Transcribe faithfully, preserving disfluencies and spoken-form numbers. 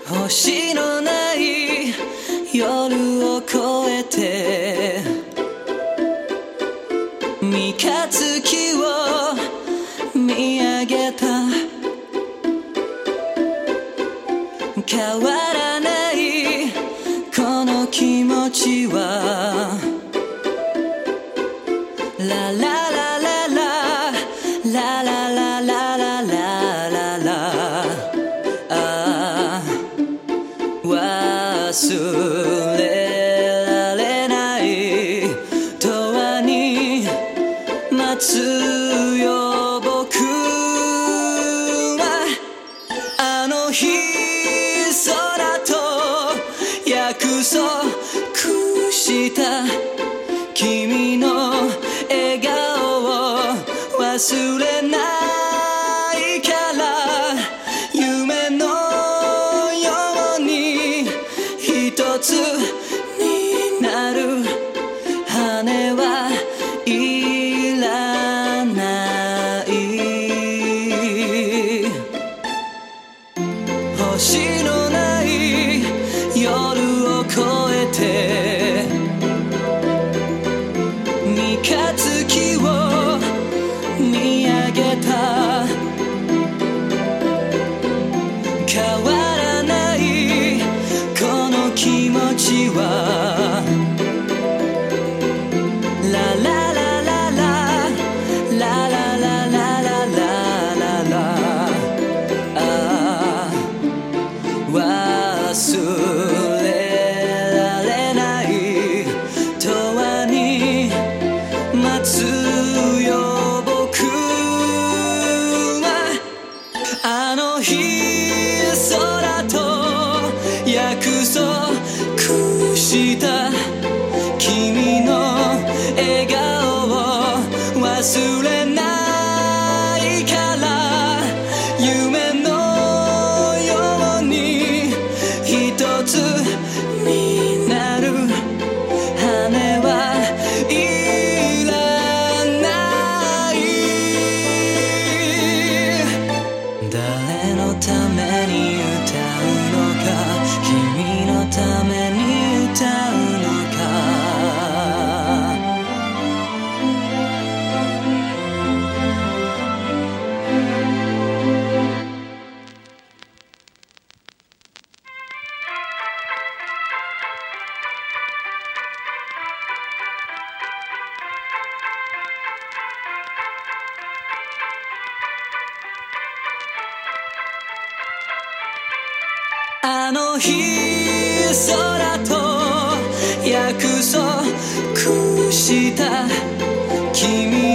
星のない夜を越えて三日月を見上げた。変わらないこの気持ちはラララララララララララララあ忘れられない永遠に待つよ僕はあの日空と約束した君の笑顔を忘れないから夢のように一つになる羽はいらない星のない夜を越えて三日月を見上げた。変わらないこの気持ちはララララララララララララあ忘れられない永遠に待つよ僕はあの日空と約束した君の笑顔を忘れないから夢のように一つになる羽はいらない誰のために歌うのか君のために歌うのかあの日空と約束した君